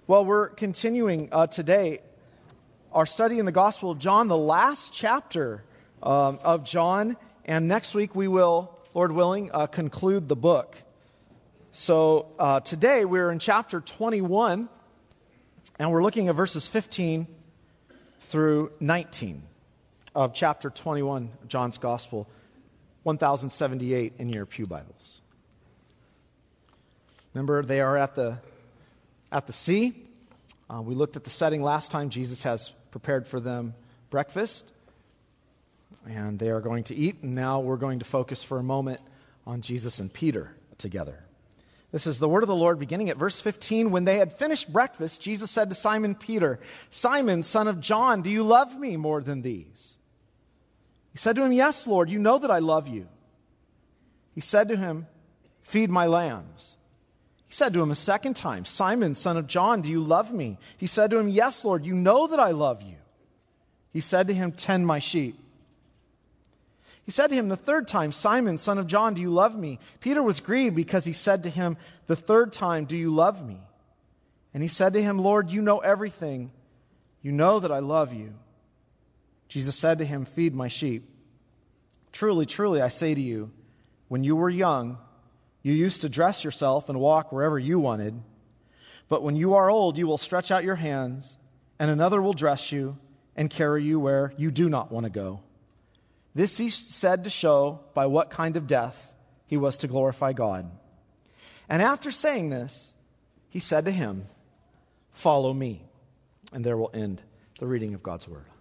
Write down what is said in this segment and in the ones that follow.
Well, we're continuing today our study in the Gospel of John, the last chapter of John, and next week we will, Lord willing, conclude the book. So today we're in chapter 21, and we're looking at verses 15 through 19 of chapter 21 of John's Gospel, 1078 in your pew Bibles. Remember, they are at the sea. We looked at the setting last time. Jesus has prepared for them breakfast, and they are going to eat. And now we're going to focus for a moment on Jesus and Peter together. This is the word of the Lord, beginning at verse 15. When they had finished breakfast, Jesus said to Simon Peter, "Simon, son of John, do you love me more than these?" He said to him, "Yes, Lord, you know that I love you." He said to him, "Feed my lambs." He said to him a second time, "Simon, son of John, do you love me?" He said to him, "Yes, Lord, you know that I love you." He said to him, "Tend my sheep." He said to him the third time, "Simon, son of John, do you love me?" Peter was grieved because he said to him the third time, "Do you love me?" And he said to him, "Lord, you know everything. You know that I love you." Jesus said to him, "Feed my sheep. Truly, truly, I say to you, when you were young, you used to dress yourself and walk wherever you wanted. But when you are old, you will stretch out your hands, and another will dress you and carry you where you do not want to go." This he said to show by what kind of death he was to glorify God. And after saying this, he said to him, "Follow me." And there will end the reading of God's Word.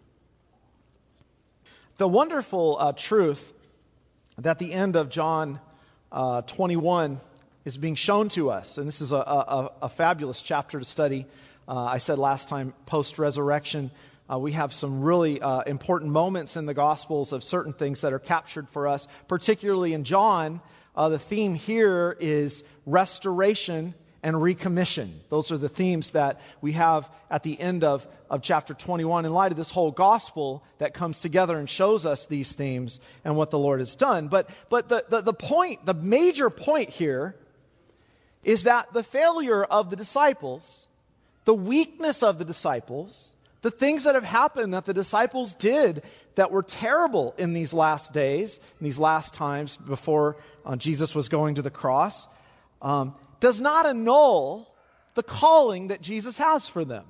The wonderful truth that the end of John 21 is being shown to us, and this is a fabulous chapter to study. I said last time, post-resurrection, we have some really important moments in the Gospels of certain things that are captured for us, particularly in John. The theme here is restoration and recommission. Those are the themes that we have at the end of chapter 21 in light of this whole gospel that comes together and shows us these themes and what the Lord has done. But the point, the major point here is that the failure of the disciples, the weakness of the disciples, the things that have happened that the disciples did that were terrible in these last days, in these last times before Jesus was going to the cross, does not annul the calling that Jesus has for them.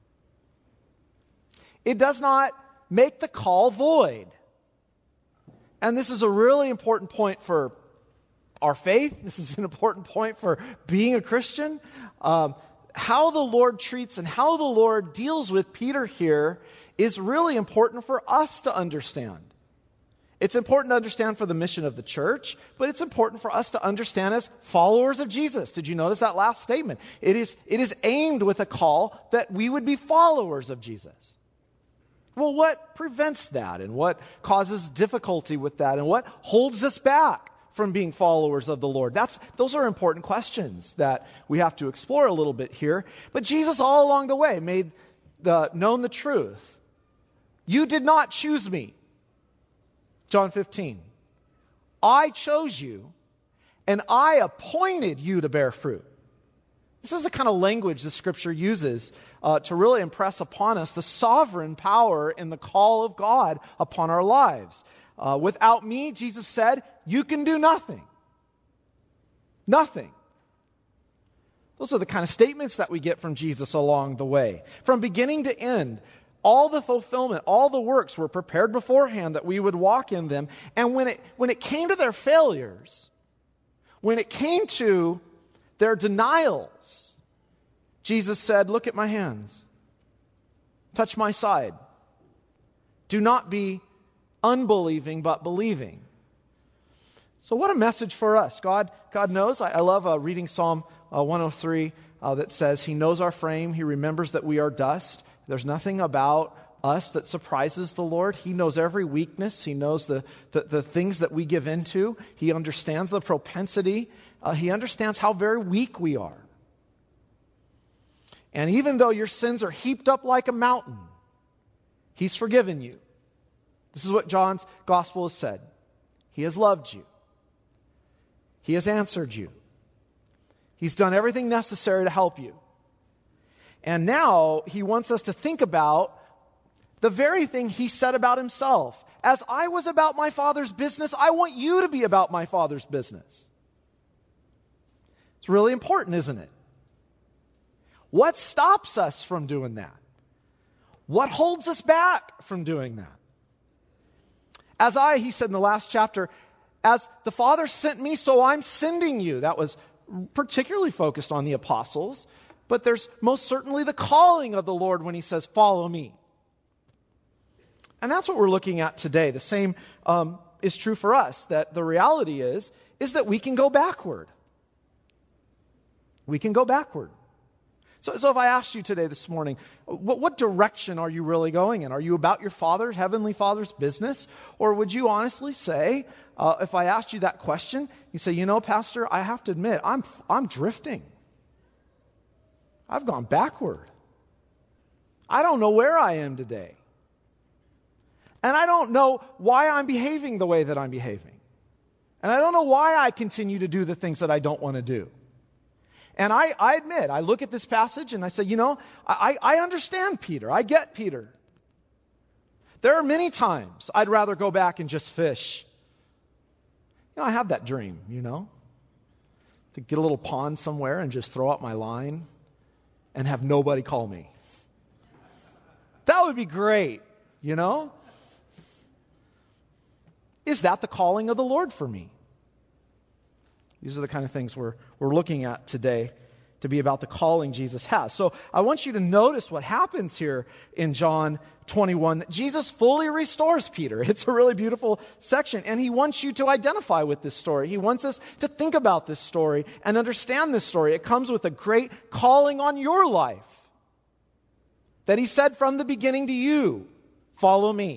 It does not make the call void. And this is a really important point for our faith. This is an important point for being a Christian. How the Lord treats and how the Lord deals with Peter here is really important for us to understand. It's important to understand for the mission of the church, but it's important for us to understand as followers of Jesus. Did you notice that last statement? It is aimed with a call that we would be followers of Jesus. Well, what prevents that, and what causes difficulty with that, and what holds us back from being followers of the Lord? Those are important questions that we have to explore a little bit here. But Jesus all along the way made known the truth. You did not choose me. John 15. I chose you, and I appointed you to bear fruit. This is the kind of language the Scripture uses to really impress upon us the sovereign power and the call of God upon our lives. Without me, Jesus said, you can do nothing. Nothing. Those are the kind of statements that we get from Jesus along the way. From beginning to end, all the fulfillment, all the works were prepared beforehand that we would walk in them. And when it came to their failures, when it came to their denials, Jesus said, "Look at my hands. Touch my side. Do not be unbelieving, but believing." So what a message for us. God knows. I love reading Psalm 103 that says He knows our frame. He remembers that we are dust. There's nothing about us that surprises the Lord. He knows every weakness. He knows the things that we give into. He understands the propensity. He understands how very weak we are. And even though your sins are heaped up like a mountain, He's forgiven you. This is what John's gospel has said. He has loved you. He has answered you. He's done everything necessary to help you. And now he wants us to think about the very thing he said about himself. As I was about my Father's business, I want you to be about my Father's business. It's really important, isn't it? What stops us from doing that? What holds us back from doing that? He said in the last chapter, as the Father sent me, so I'm sending you. That was particularly focused on the apostles, but there's most certainly the calling of the Lord when he says, follow me. And that's what we're looking at today. The same is true for us, that the reality is that we can go backward. We can go backward. So if I asked you today, this morning, what direction are you really going in? Are you about your Heavenly Father's business? Or would you honestly say, if I asked you that question, you say, Pastor, I have to admit, I'm drifting. I've gone backward. I don't know where I am today. And I don't know why I'm behaving the way that I'm behaving. And I don't know why I continue to do the things that I don't want to do. And I admit, I look at this passage and I say, I understand Peter. I get Peter. There are many times I'd rather go back and just fish. I have that dream, to get a little pond somewhere and just throw out my line and have nobody call me. That would be great, Is that the calling of the Lord for me? These are the kind of things we're looking at today to be about the calling Jesus has. So I want you to notice what happens here in John 21, that Jesus fully restores Peter. It's a really beautiful section, and he wants you to identify with this story. He wants us to think about this story and understand this story. It comes with a great calling on your life that he said from the beginning to you, follow me.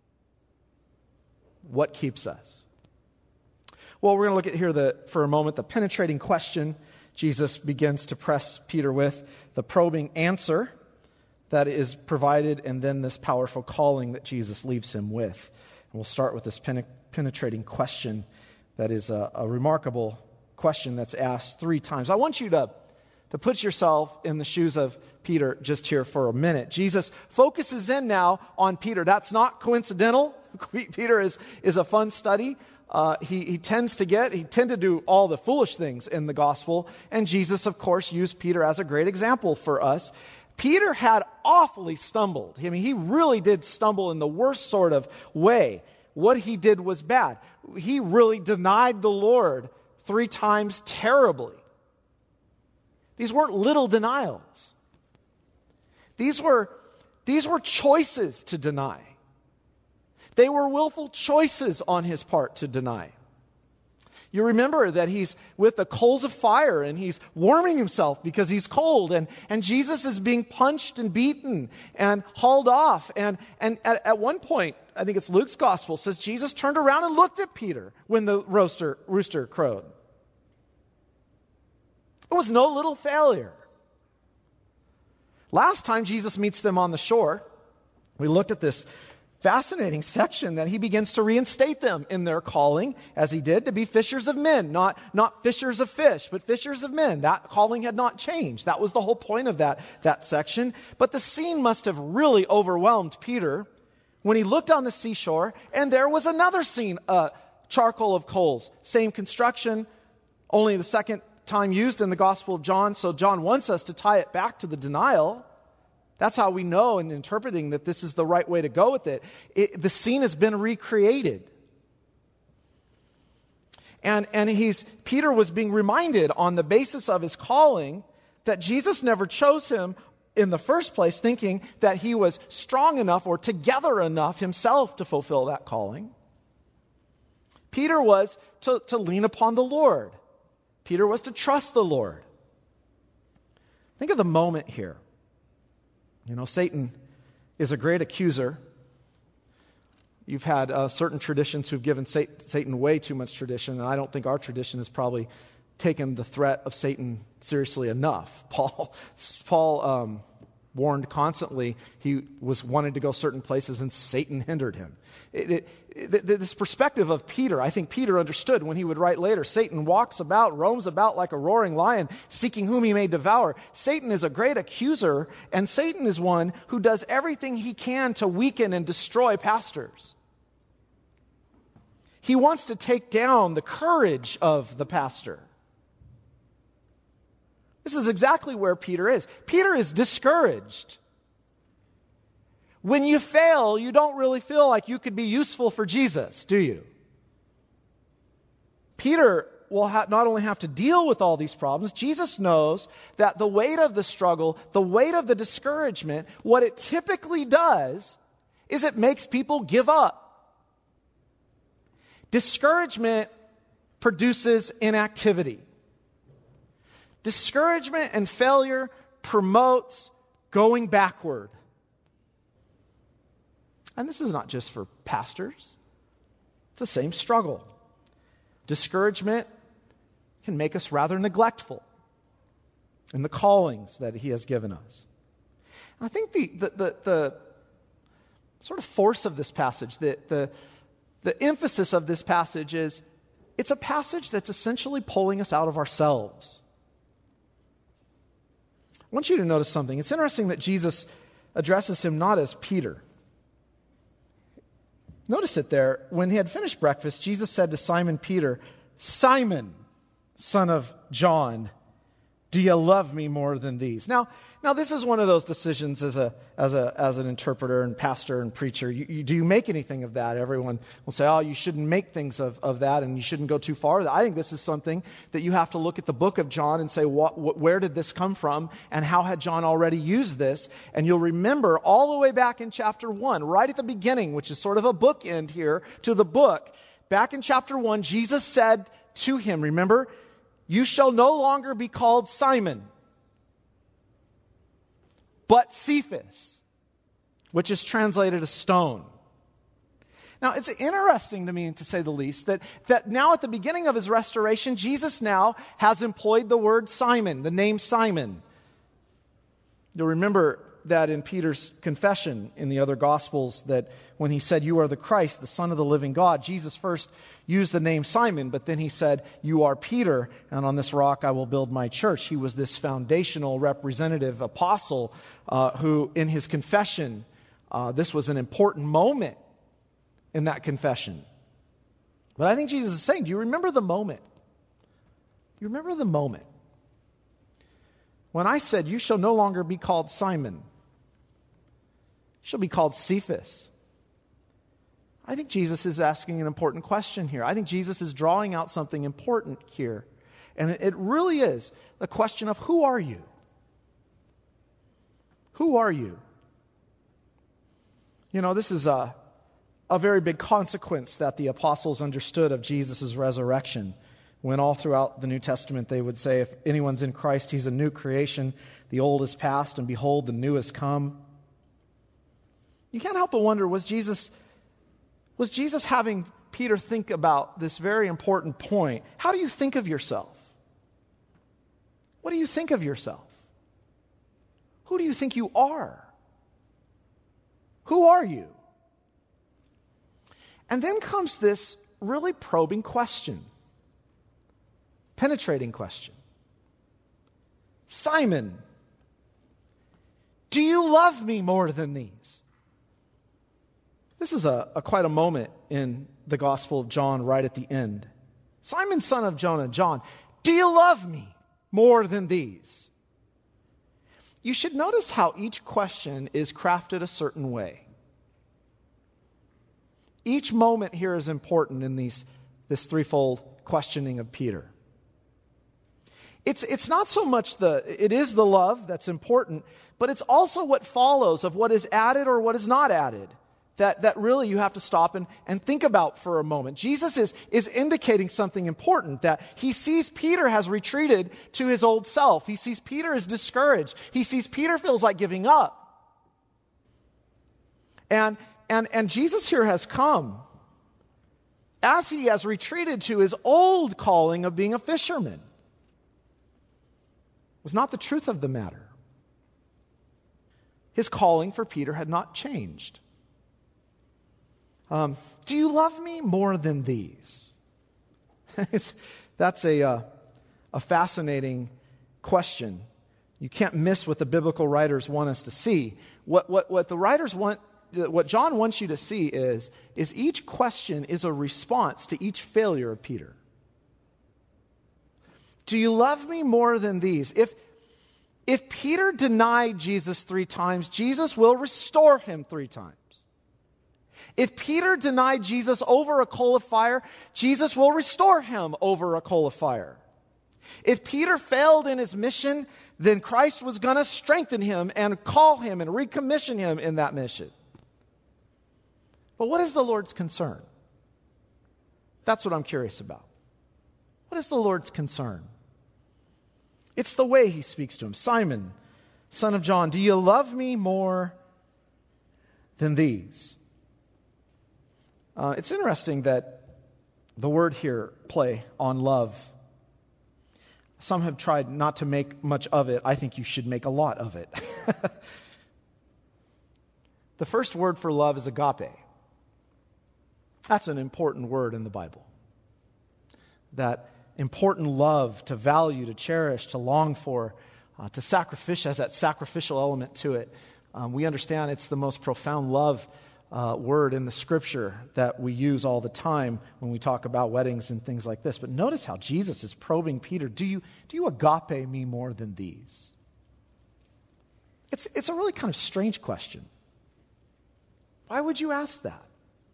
What keeps us? Well, we're going to look at here for a moment the penetrating question Jesus begins to press Peter with, the probing answer that is provided, and then this powerful calling that Jesus leaves him with. And we'll start with this penetrating question that is a remarkable question that's asked 3 times. I want you to put yourself in the shoes of Peter just here for a minute. Jesus focuses in now on Peter. That's not coincidental. Peter is a fun study. He tends to do all the foolish things in the gospel, and Jesus, of course, used Peter as a great example for us. Peter had awfully stumbled. I mean, he really did stumble in the worst sort of way. What he did was bad. He really denied the Lord 3 times terribly. These weren't little denials. These were choices to deny. They were willful choices on his part to deny. You remember that he's with the coals of fire and he's warming himself because he's cold, and Jesus is being punched and beaten and hauled off. And at one point, I think it's Luke's gospel, says Jesus turned around and looked at Peter when the rooster crowed. It was no little failure. Last time Jesus meets them on the shore, we looked at this fascinating section that he begins to reinstate them in their calling, as he did, to be fishers of men, not fishers of fish, but fishers of men. That calling had not changed. That was the whole point of that section. But the scene must have really overwhelmed Peter when he looked on the seashore, and there was another scene, charcoal of coals. Same construction, only the second time used in the Gospel of John. So John wants us to tie it back to the denial. That's how we know in interpreting that this is the right way to go with it. The scene has been recreated. And Peter was being reminded on the basis of his calling that Jesus never chose him in the first place, thinking that he was strong enough or together enough himself to fulfill that calling. Peter was to lean upon the Lord. Peter was to trust the Lord. Think of the moment here. Satan is a great accuser. You've had certain traditions who've given Satan way too much tradition, and I don't think our tradition has probably taken the threat of Satan seriously enough. Paul warned constantly. He was wanting to go certain places and Satan hindered him. This perspective of Peter, I think Peter understood when he would write later, Satan roams about like a roaring lion, seeking whom he may devour. Satan is a great accuser, and Satan is one who does everything he can to weaken and destroy pastors. He wants to take down the courage of the pastor. This is exactly where Peter is. Peter is discouraged. When you fail, you don't really feel like you could be useful for Jesus, do you? Peter will not only have to deal with all these problems, Jesus knows that the weight of the struggle, the weight of the discouragement, what it typically does is it makes people give up. Discouragement produces inactivity. Discouragement and failure promotes going backward. And this is not just for pastors. It's the same struggle. Discouragement can make us rather neglectful in the callings that He has given us. And I think the sort of force of this passage, the emphasis of this passage is, it's a passage that's essentially pulling us out of ourselves. I want you to notice something. It's interesting that Jesus addresses him not as Peter. Notice it there. When he had finished breakfast, Jesus said to Simon Peter, "Simon, son of John, do you love me more than these?" Now this is one of those decisions as an interpreter and pastor and preacher. Do you make anything of that? Everyone will say, "Oh, you shouldn't make things of that, and you shouldn't go too far." I think this is something that you have to look at the book of John and say, where did this come from, and how had John already used this? And you'll remember all the way back in chapter 1, right at the beginning, which is sort of a bookend here to the book. Back in chapter 1, Jesus said to him, remember, "You shall no longer be called Simon, but Cephas," which is translated a stone. Now, it's interesting to me, to say the least, that now at the beginning of his restoration, Jesus now has employed the word Simon, the name Simon. You'll remember that in Peter's confession in the other Gospels, that when he said, "You are the Christ, the Son of the living God," Jesus first used the name Simon, but then he said, "You are Peter, and on this rock I will build my church." He was this foundational representative apostle who, in his confession, this was an important moment in that confession. But I think Jesus is saying, do you remember the moment? You remember the moment when I said, "You shall no longer be called Simon, you shall be called Cephas"? I think Jesus is asking an important question here. I think Jesus is drawing out something important here. And it really is the question of, who are you? Who are you? You know, this is a very big consequence that the apostles understood of Jesus' resurrection. When all throughout the New Testament they would say, if anyone's in Christ, he's a new creation. The old is past, and behold, the new has come. You can't help but wonder, was Jesus having Peter think about this very important point? How do you think of yourself? What do you think of yourself? Who do you think you are? Who are you? And then comes this really probing question, penetrating question. "Simon, do you love me more than these?" This is quite a moment in the Gospel of John right at the end. "Simon, son of Jonah, John, do you love me more than these?" You should notice how each question is crafted a certain way. Each moment here is important in this threefold questioning of Peter. It's not so much it is the love that's important, but it's also what follows of what is added or what is not added that really you have to stop and think about for a moment. Jesus is indicating something important, that he sees Peter has retreated to his old self. He sees Peter is discouraged. He sees Peter feels like giving up. And Jesus here has come as he has retreated to his old calling of being a fisherman. It was not the truth of the matter. His calling for Peter had not changed. Do you love me more than these? That's a fascinating question. You can't miss what the biblical writers want us to see. What the writers want, what John wants you to see is each question is a response to each failure of Peter. Do you love me more than these? If Peter denied Jesus 3 times, Jesus will restore him 3 times. If Peter denied Jesus over a coal of fire, Jesus will restore him over a coal of fire. If Peter failed in his mission, then Christ was going to strengthen him and call him and recommission him in that mission. But what is the Lord's concern? That's what I'm curious about. What is the Lord's concern? It's the way he speaks to him. Simon, son of John, do you love me more than these? It's interesting that the word here, play on love. Some have tried not to make much of it. I think you should make a lot of it. The first word for love is agape. That's an important word in the Bible. That important love to value, to cherish, to long for, to sacrifice has that sacrificial element to it. We understand it's the most profound love word in the Scripture that we use all the time when we talk about weddings and things like this. But notice how Jesus is probing Peter. Do you agape me more than these? It's a really kind of strange question. Why would you ask that?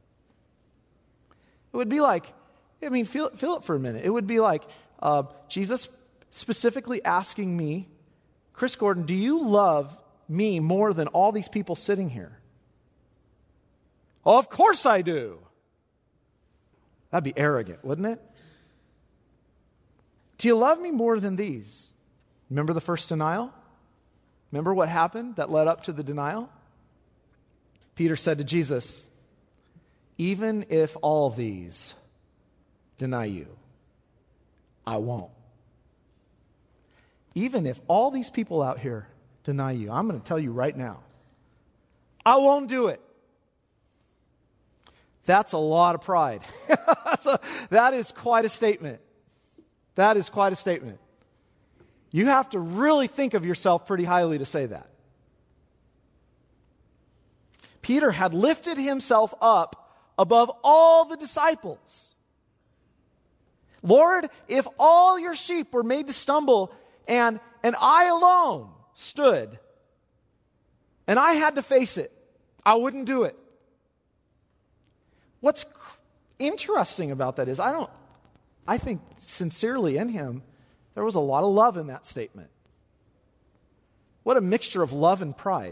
It would be like, feel it for a minute. It would be like Jesus specifically asking me, Chris Gordon, do you love me more than all these people sitting here? Oh, of course I do. That'd be arrogant, wouldn't it? Do you love me more than these? Remember the first denial? Remember what happened that led up to the denial? Peter said to Jesus, even if all these deny you, I won't. Even if all these people out here deny you, I'm going to tell you right now, I won't do it. That's a lot of pride. That is quite a statement. That is quite a statement. You have to really think of yourself pretty highly to say that. Peter had lifted himself up above all the disciples. Lord, if all your sheep were made to stumble and I alone stood and I had to face it, I wouldn't do it. What's interesting about that is I think sincerely in him, there was a lot of love in that statement. What a mixture of love and pride.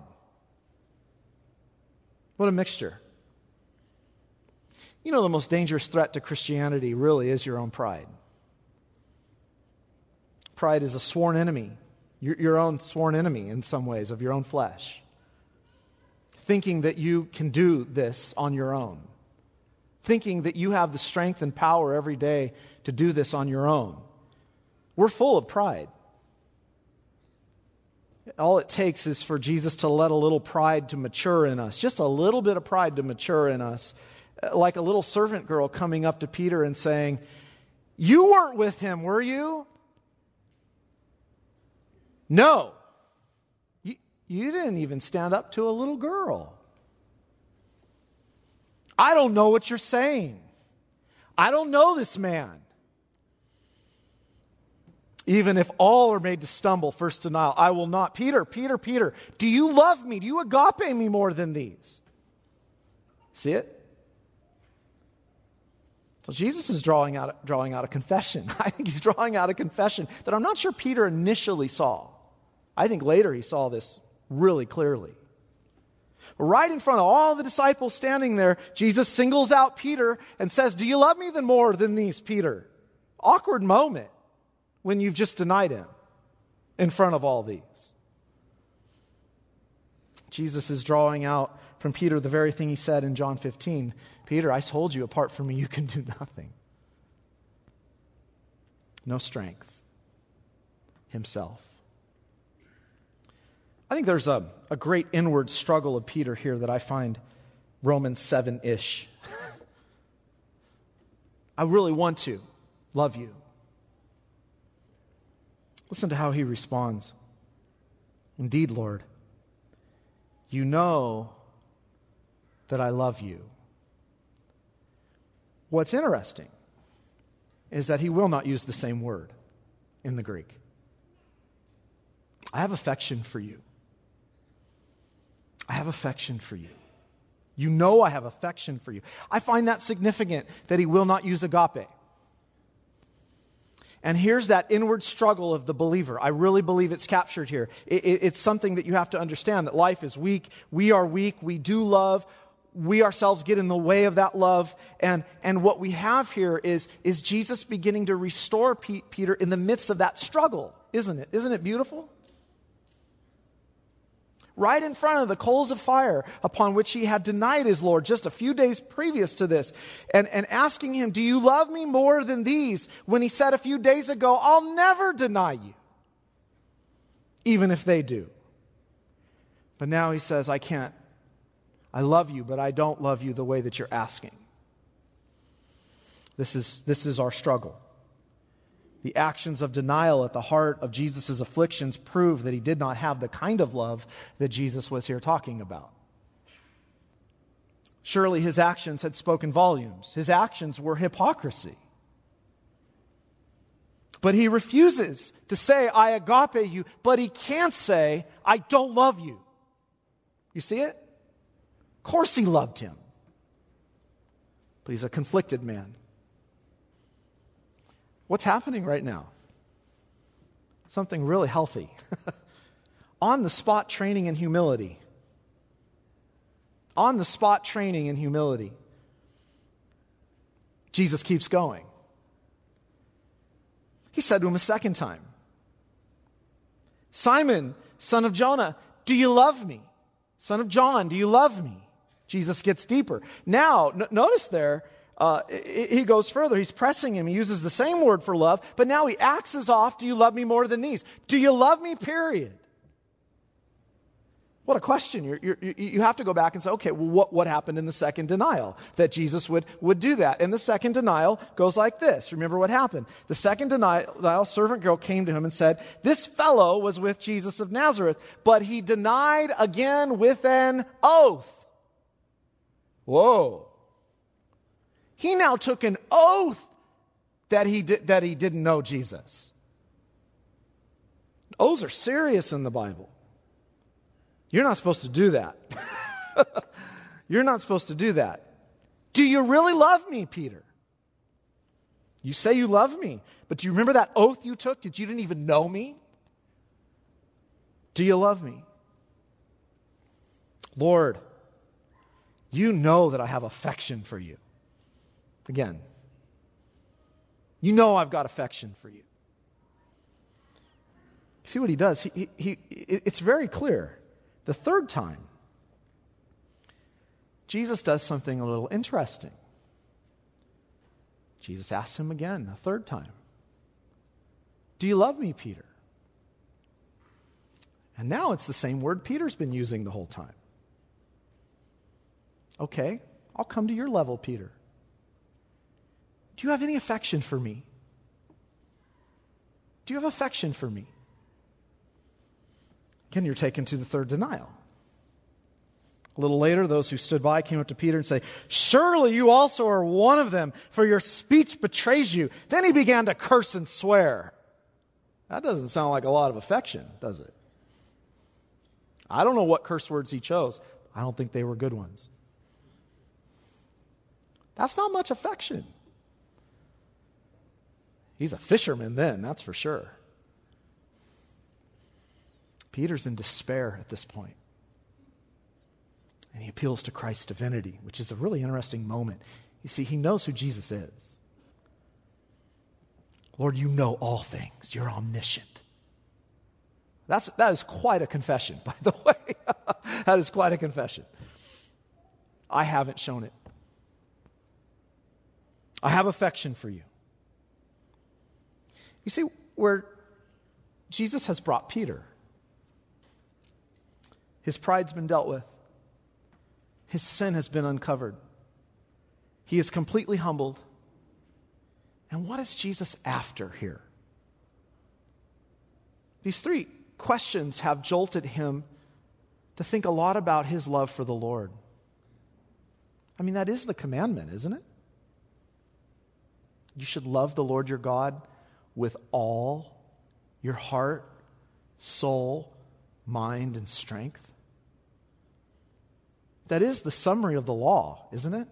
What a mixture. You know, the most dangerous threat to Christianity really is your own pride. Pride is a sworn enemy, your own sworn enemy in some ways of your own flesh. Thinking that you can do this on your own. Thinking that you have the strength and power every day to do this on your own. We're full of pride. All it takes is for Jesus to let a little pride to mature in us. Just a little bit of pride to mature in us. Like a little servant girl coming up to Peter and saying, you weren't with him, were you? No. You didn't even stand up to a little girl. I don't know what you're saying. I don't know this man. Even if all are made to stumble, first denial, I will not. Peter, do you love me? Do you agape me more than these? See it? So Jesus is drawing out a confession. I think he's drawing out a confession that I'm not sure Peter initially saw. I think later he saw this really clearly. Right in front of all the disciples standing there, Jesus singles out Peter and says, do you love me more than these, Peter? Awkward moment when you've just denied him in front of all these. Jesus is drawing out from Peter the very thing he said in John 15. Peter, I told you, apart from me, you can do nothing. No strength. Himself. I I think there's a great inward struggle of Peter here that I find Romans 7-ish. I really want to love you. Listen to how he responds. Indeed, Lord, you know that I love you. What's interesting is that he will not use the same word in the Greek. I have affection for you. I have affection for you. You know I have affection for you. I find that significant that he will not use agape. And here's that inward struggle of the believer. I really believe it's captured here. It's something that you have to understand, that life is weak. We are weak. We do love. We ourselves get in the way of that love. And what we have here is Jesus beginning to restore Peter in the midst of that struggle. Isn't it? Isn't it beautiful? Right in front of the coals of fire upon which he had denied his Lord just a few days previous to this. And asking him, do you love me more than these? When he said a few days ago, I'll never deny you. Even if they do. But now he says, I can't. I love you, but I don't love you the way that you're asking. This is our struggle. The actions of denial at the heart of Jesus' afflictions prove that he did not have the kind of love that Jesus was here talking about. Surely his actions had spoken volumes. His actions were hypocrisy. But he refuses to say, I agape you, but he can't say, I don't love you. You see it? Of course he loved him. But he's a conflicted man. What's happening right now? Something really healthy. On-the-spot training in humility. On-the-spot training in humility. Jesus keeps going. He said to him a second time, Simon, son of Jonah, do you love me? Son of John, do you love me? Jesus gets deeper. Now, notice there, he goes further. He's pressing him. He uses the same word for love, but now he axes off, do you love me more than these? Do you love me, period? What a question. You have to go back and say, okay, well, what happened in the second denial that Jesus would do that? And the second denial goes like this. Remember what happened. The second denial, servant girl came to him and said, this fellow was with Jesus of Nazareth, but he denied again with an oath. Whoa. He now took an oath that he didn't know Jesus. Oaths are serious in the Bible. You're not supposed to do that. You're not supposed to do that. Do you really love me, Peter? You say you love me, but do you remember that oath you took that you didn't even know me? Do you love me? Lord, you know that I have affection for you. Again, you know I've got affection for you. See what he does? It's very clear. The third time, Jesus does something a little interesting. Jesus asks him again, a third time, do you love me, Peter? And now it's the same word Peter's been using the whole time. Okay, I'll come to your level, Peter. Do you have any affection for me? Do you have affection for me? Again, you're taken to the third denial. A little later, those who stood by came up to Peter and said, surely you also are one of them, for your speech betrays you. Then he began to curse and swear. That doesn't sound like a lot of affection, does it? I don't know what curse words he chose. I don't think they were good ones. That's not much affection. He's a fisherman then, that's for sure. Peter's in despair at this point. And he appeals to Christ's divinity, which is a really interesting moment. You see, he knows who Jesus is. Lord, you know all things. You're omniscient. That is quite a confession, by the way. That is quite a confession. I haven't shown it. I have affection for you. You see, where Jesus has brought Peter, His pride's been dealt with. His sin has been uncovered. He is completely humbled. And what is Jesus after here? These three questions have jolted him to think a lot about his love for the Lord. I mean, that is the commandment, isn't it? You should love the Lord your God with all your heart, soul, mind, and strength. That is the summary of the law, isn't it?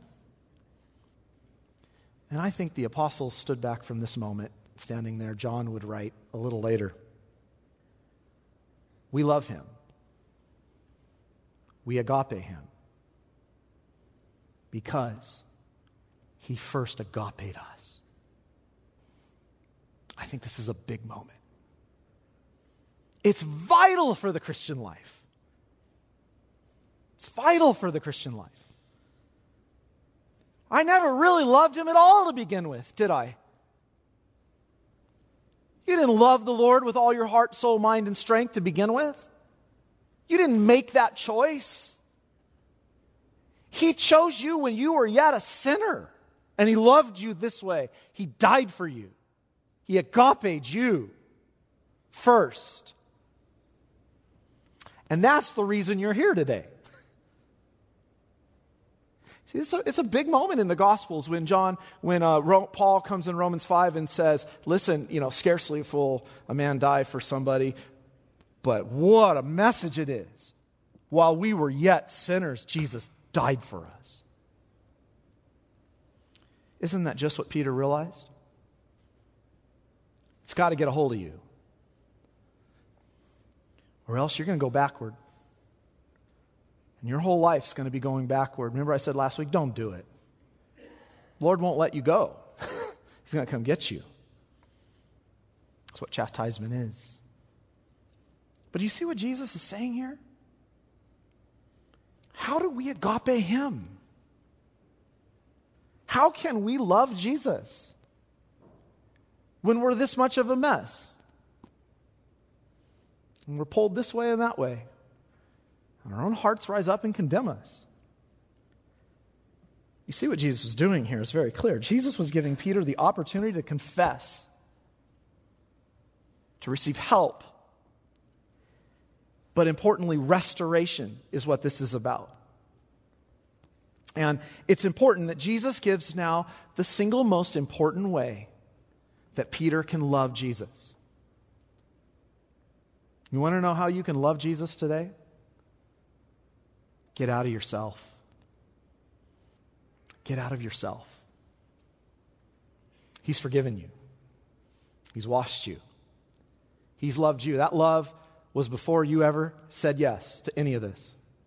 And I think the apostles stood back from this moment, standing there. John would write a little later, we love him. We agape him. Because he first agaped us. I think this is a big moment. It's vital for the Christian life. It's vital for the Christian life. I never really loved him at all to begin with, did I? You didn't love the Lord with all your heart, soul, mind, and strength to begin with. You didn't make that choice. He chose you when you were yet a sinner. And he loved you this way. He died for you. He agaped you first. And that's the reason you're here today. See, it's a big moment in the Gospels when Paul comes in Romans 5 and says, listen, scarcely a fool, a man die for somebody. But what a message it is. While we were yet sinners, Jesus died for us. Isn't that just what Peter realized? It's got to get a hold of you. Or else you're going to go backward. And your whole life's going to be going backward. Remember I said last week, don't do it. The Lord won't let you go. He's going to come get you. That's what chastisement is. But do you see what Jesus is saying here? How do we agape him? How can we love Jesus when we're this much of a mess? And we're pulled this way and that way. And our own hearts rise up and condemn us. You see what Jesus was doing here is very clear. Jesus was giving Peter the opportunity to confess, to receive help. But importantly, restoration is what this is about. And it's important that Jesus gives now the single most important way that Peter can love Jesus. You want to know how you can love Jesus today? Get out of yourself. Get out of yourself. He's forgiven you. He's washed you. He's loved you. That love was before you ever said yes to any of this.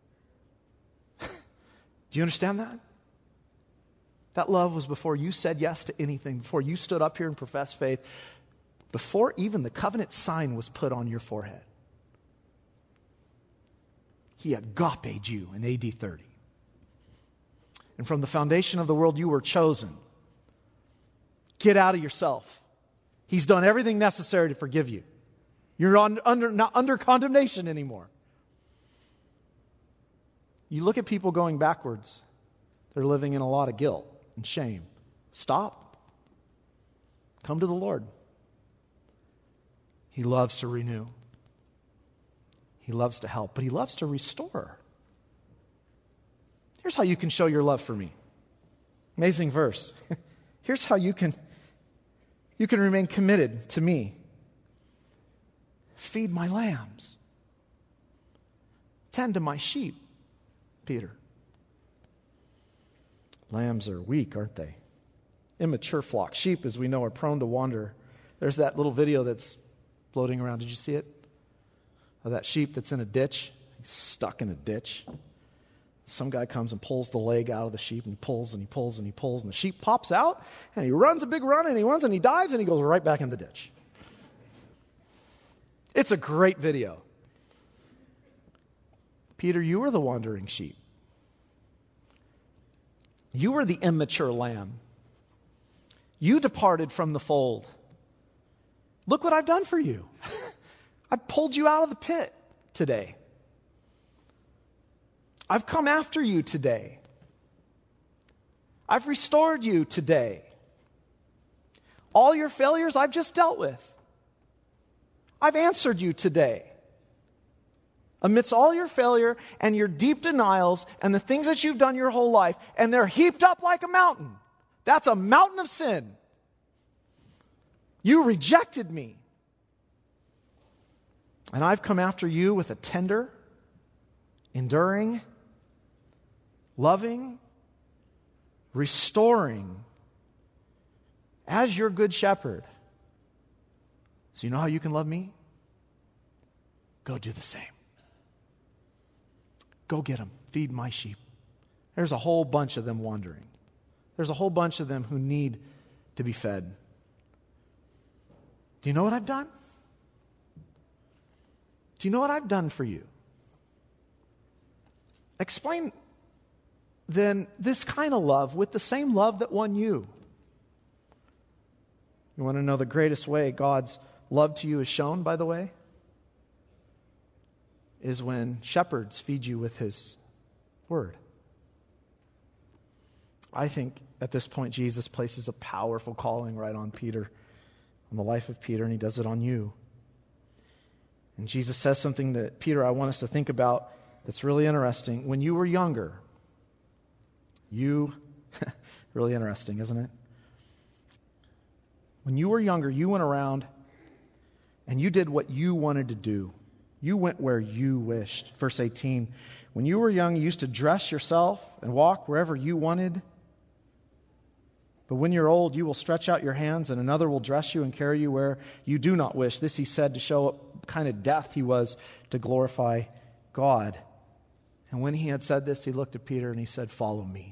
Do you understand that? That love was before you said yes to anything, before you stood up here and professed faith, before even the covenant sign was put on your forehead. He agaped you in AD 30. And from the foundation of the world, you were chosen. Get out of yourself. He's done everything necessary to forgive you. You're not under condemnation anymore. You look at people going backwards. They're living in a lot of guilt and shame. Stop. Come to the Lord. He loves to renew. He loves to help, but he loves to restore. Here's how you can show your love for me. Amazing verse. Here's how you can remain committed to me. Feed my lambs. Tend to my sheep, Peter. Lambs are weak, aren't they? Immature flock. Sheep, as we know, are prone to wander. There's that little video that's floating around. Did you see it? Of that sheep that's in a ditch. He's stuck in a ditch. Some guy comes and pulls the leg out of the sheep, and he pulls and he pulls and he pulls, and the sheep pops out, and he runs a big run, and he runs and he dives, and he goes right back in the ditch. It's a great video. Peter, you were the wandering sheep. You were the immature lamb. You departed from the fold. Look what I've done for you. I pulled you out of the pit today. I've come after you today. I've restored you today. All your failures I've just dealt with. I've answered you today. Amidst all your failure and your deep denials and the things that you've done your whole life, and they're heaped up like a mountain. That's a mountain of sin. You rejected me. And I've come after you with a tender, enduring, loving, restoring, as your good shepherd. So you know how you can love me? Go do the same. Go get them. Feed my sheep. There's a whole bunch of them wandering. There's a whole bunch of them who need to be fed. Do you know what I've done? Do you know what I've done for you? Explain then this kind of love with the same love that won you. You want to know the greatest way God's love to you is shown, by the way? Is when shepherds feed you with His Word. I think at this point Jesus places a powerful calling right on Peter, on the life of Peter, and He does it on you. And Jesus says something that, Peter, I want us to think about that's really interesting. When you were younger, really interesting, isn't it? When you were younger, you went around and you did what you wanted to do. You went where you wished. Verse 18, when you were young, you used to dress yourself and walk wherever you wanted. But when you're old, you will stretch out your hands and another will dress you and carry you where you do not wish. This He said to show what kind of death He was to glorify God. And when He had said this, He looked at Peter and He said, follow me.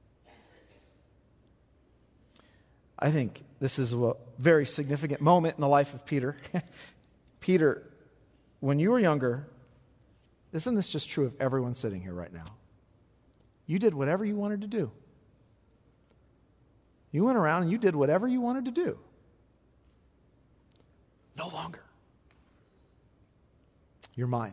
I think this is a very significant moment in the life of Peter. Peter, when you were younger, isn't this just true of everyone sitting here right now? You did whatever you wanted to do. You went around and you did whatever you wanted to do. No longer. You're mine.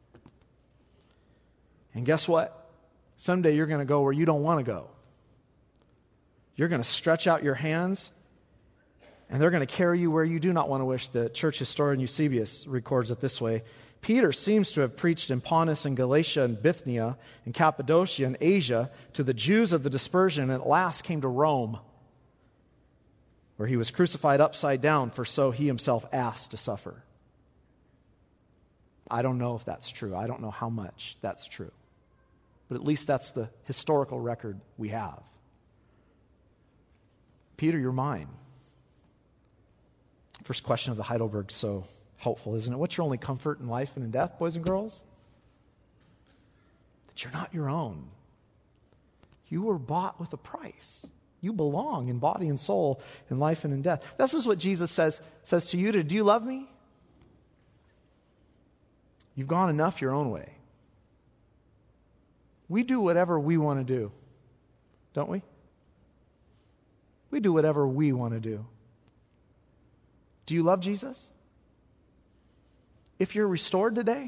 And guess what? Someday you're going to go where you don't want to go. You're going to stretch out your hands, and they're going to carry you where you do not want to wish. The church historian Eusebius records it this way. Peter seems to have preached in Pontus and Galatia and Bithynia and Cappadocia and Asia to the Jews of the dispersion, and at last came to Rome, where he was crucified upside down, for so he himself asked to suffer. I don't know if that's true. I don't know how much that's true. But at least that's the historical record we have. Peter, you're mine. First question of the Heidelberg's so helpful, isn't it? What's your only comfort in life and in death, boys and girls? That you're not your own. You were bought with a price. You belong in body and soul, in life and in death. This is what Jesus says to you. Do you love me? You've gone enough your own way. We do whatever we want to do, don't we? We do whatever we want to do. Do you love Jesus? If you're restored today,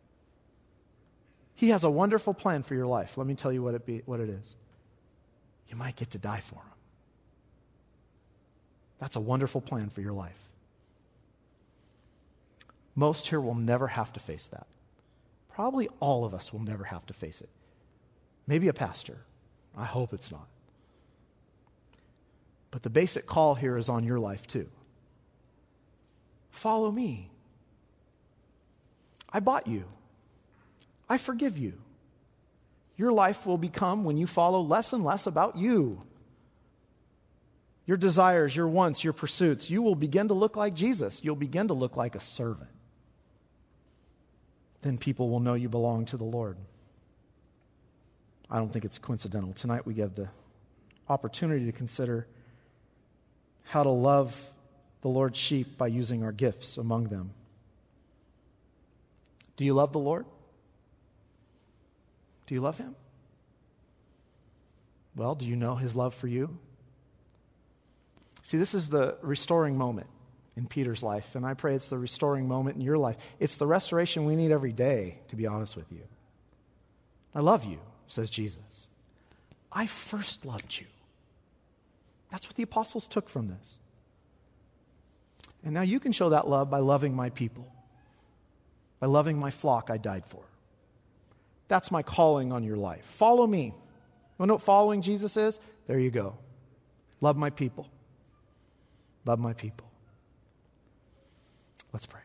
He has a wonderful plan for your life. Let me tell you what it is. You might get to die for Him. That's a wonderful plan for your life. Most here will never have to face that. Probably all of us will never have to face it. Maybe a pastor. I hope it's not. But the basic call here is on your life too. Follow me. I bought you. I forgive you. Your life will become, when you follow, less and less about you. Your desires, your wants, your pursuits, you will begin to look like Jesus. You'll begin to look like a servant. Then people will know you belong to the Lord. I don't think it's coincidental. Tonight we get the opportunity to consider how to love the Lord's sheep by using our gifts among them. Do you love the Lord? Do you love Him? Well, do you know His love for you? See, this is the restoring moment in Peter's life, and I pray it's the restoring moment in your life. It's the restoration we need every day, to be honest with you. I love you, says Jesus. I first loved you. That's what the apostles took from this. And now you can show that love by loving my people, by loving my flock I died for. That's my calling on your life. Follow me. You want to know what following Jesus is? There you go. Love my people. Love my people. Let's pray.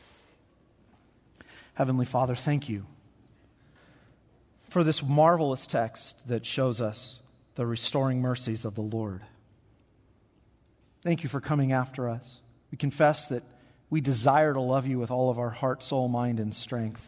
Heavenly Father, thank you for this marvelous text that shows us the restoring mercies of the Lord. Thank you for coming after us. We confess that we desire to love you with all of our heart, soul, mind, and strength.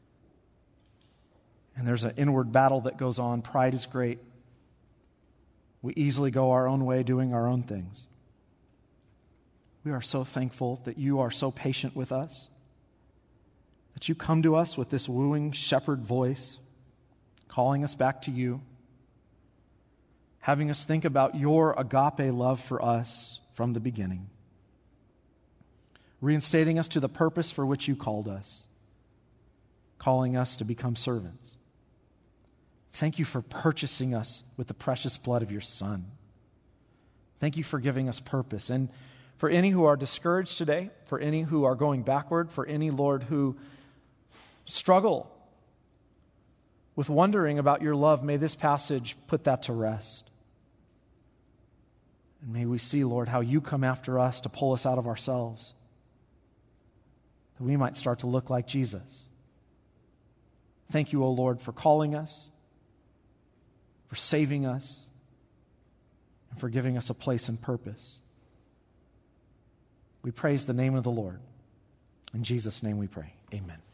And there's an inward battle that goes on. Pride is great. We easily go our own way doing our own things. We are so thankful that you are so patient with us, that you come to us with this wooing shepherd voice, calling us back to you, having us think about your agape love for us from the beginning, reinstating us to the purpose for which you called us, calling us to become servants. Thank you for purchasing us with the precious blood of your Son. Thank you for giving us purpose. And for any who are discouraged today, for any who are going backward, for any, Lord, who struggle with wondering about your love, may this passage put that to rest. And may we see, Lord, how you come after us to pull us out of ourselves, that we might start to look like Jesus. Thank you, O Lord, for calling us, for saving us, and for giving us a place and purpose. We praise the name of the Lord. In Jesus' name we pray. Amen.